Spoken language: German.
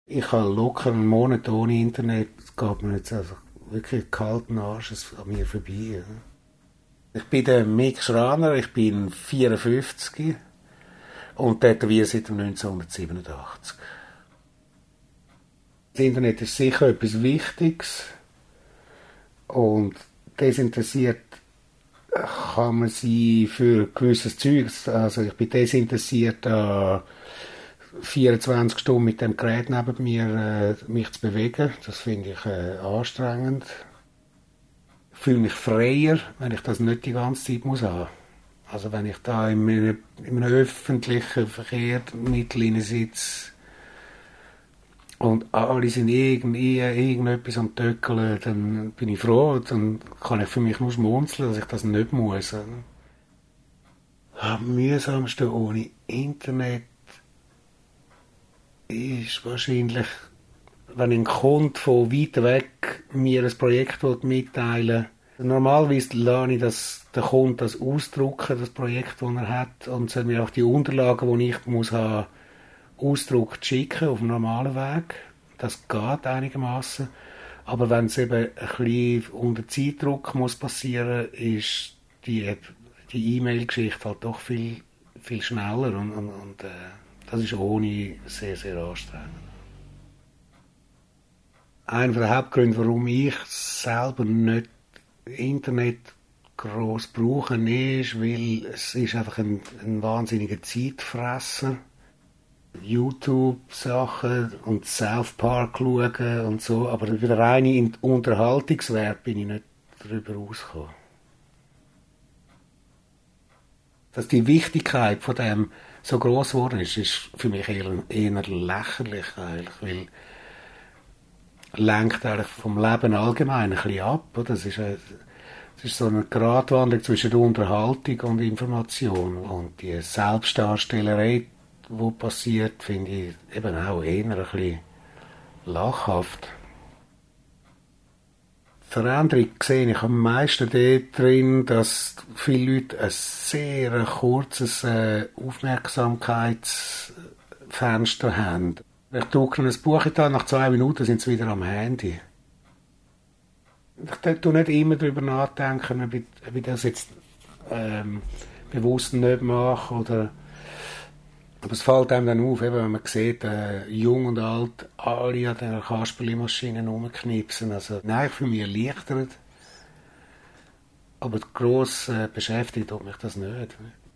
Ich habe locker einen Monat ohne Internet, es geht mir jetzt also wirklich kalten Arsch an mir vorbei. Ja. Ich bin der Mick Schraner, ich bin 54 und tätowiere seit 1987. Das Internet ist sicher etwas Wichtiges und desinteressiert kann man sein für gewisses Zeug. Also ich bin desinteressiert an 24 Stunden mit dem Gerät neben mir mich zu bewegen. Das finde ich anstrengend. Ich fühle mich freier, wenn ich das nicht die ganze Zeit muss haben. Also wenn ich da in einem öffentlichen Verkehrsmittel sitze und alle sind irgendetwas am Töckeln, dann bin ich froh, dann kann ich für mich nur schmunzeln, dass ich das nicht muss. Am mühsamsten ohne Internet ist wahrscheinlich, wenn ein Kunde von weit weg mir ein Projekt mitteilen will. Normalerweise lerne ich der Kunde das ausdrucken, das Projekt, das er hat, und soll mir auch die Unterlagen, die ich muss haben, ausgedruckt schicken, auf dem normalen Weg. Das geht einigermaßen. Aber wenn es eben ein bisschen unter Zeitdruck muss passieren, ist die E-Mail-Geschichte halt doch viel, viel schneller und das ist ohne sehr, sehr anstrengend. Einer der Hauptgründe, warum ich selber nicht Internet gross brauche, ist, weil es ist einfach ein wahnsinniger Zeitfresser. YouTube-Sachen und South Park schauen und so, aber über den reinen Unterhaltungswert bin ich nicht darüber rausgekommen. Dass die Wichtigkeit von dem so gross geworden ist für mich eher lächerlich eigentlich, weil lenkt eigentlich vom Leben allgemein ein bisschen ab. Oder? Es ist so eine Gratwanderung zwischen der Unterhaltung und Information. Und die Selbstdarstellerei, die passiert, finde ich eben auch eher ein bisschen lachhaft. Die Veränderung sehe ich am meisten drin, dass viele Leute ein sehr kurzes Aufmerksamkeitsfenster haben. Ich drucke ein Buch da, nach 2 Minuten sind sie wieder am Handy. Ich tue nicht immer darüber nachdenken, ob ich das jetzt bewusst nicht mache. Aber es fällt einem dann auf, eben, wenn man sieht, jung und alt, alle an dieser Kasperli-Maschine rumknipsen. Also, nein, für mich erleichtert. Aber gross beschäftigt mich das nicht.